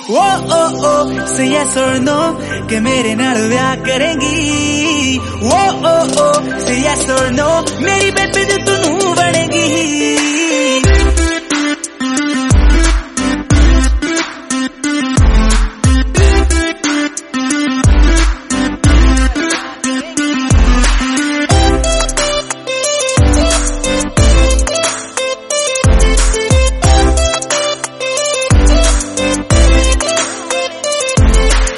ओ ओ ओ से yes or no के मेरे नाल ब्याह करेंगी। ओ ओ ओ से yes or no मेरी